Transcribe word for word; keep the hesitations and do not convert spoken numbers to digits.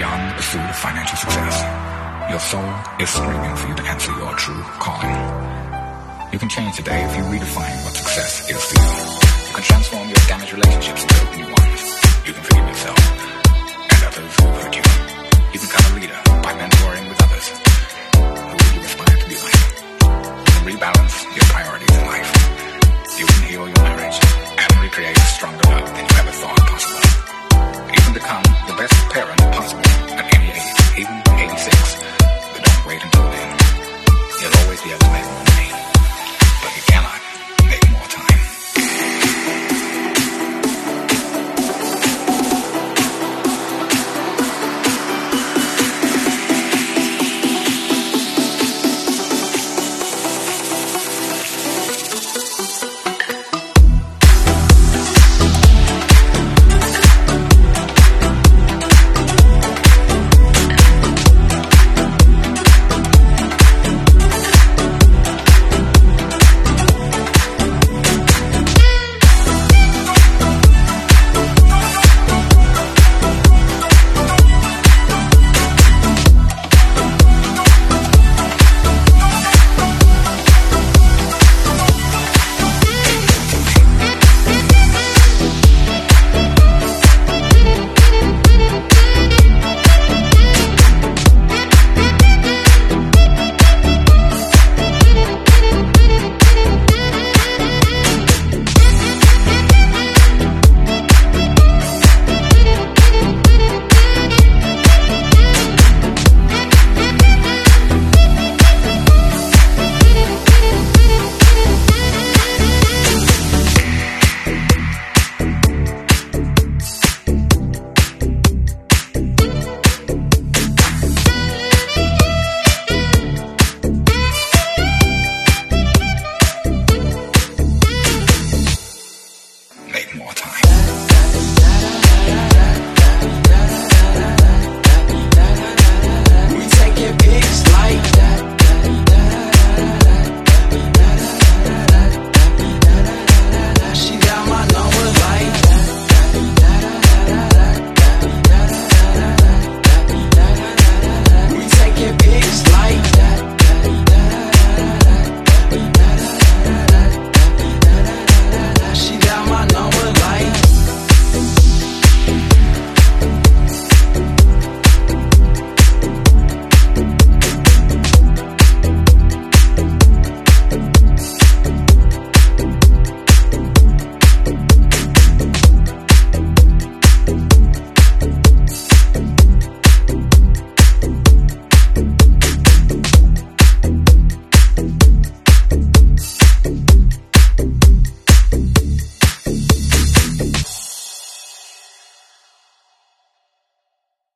beyond the pursuit of financial success. Your soul is screaming for you to answer your true calling. You can change today if you redefine what success is for you. You can transform your damaged relationships into new ones. You can forgive yourself and others who hurt you.